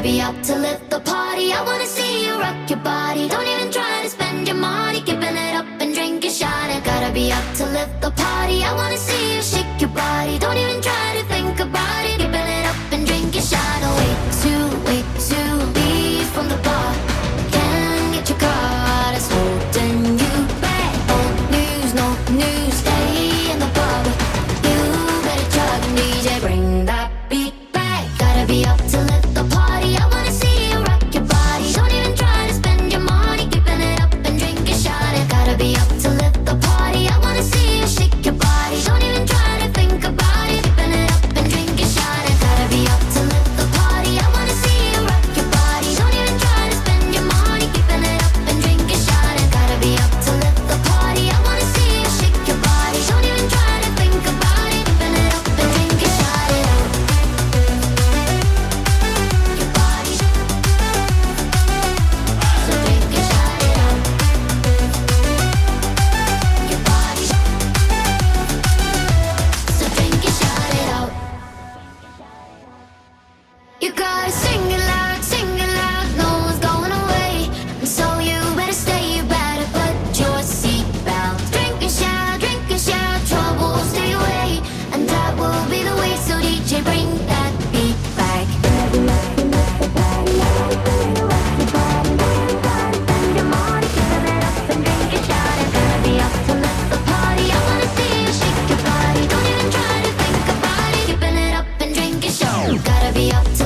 Gotta be up to lift the party. I wanna see you rock your body. Don't even try to spend your money, keeping it up and drink and shine. I gotta be up to lift the party. I wanna see you shake your body. Don't even try to think about it, keeping it up and drink and shine. Oh, way to leave from the bar. Can't get your car that's holding you back. Old news, no news, stay in the pub. You better chug and DJ, bring that beat back. Gotta be up to lift the party. I wanna see you rock your body. Don't even try to spend your money, keeping it up and drink and shine. I gotta be up to lift the party. I wanna see you shake your body. Don't even try to think about it, keeping it up and drink and shine. I gotta be up to lift the party. I wanna see you rock your body. Don't even try to spend your money, keeping it up and drink and shine. I gotta be up to lift the party. I wanna see you shake your body. Don't even try to think about it, keeping it up and drink and shine. Your body, so drink and shine it out. Your body, so drink and shine it out. You gotta sing it loud, no one's going away. And so you better stay, you better put your seatbelt. Drink and shout, trouble will stay away. And that will be the way, so DJ, bring that beat back. Gotta be up to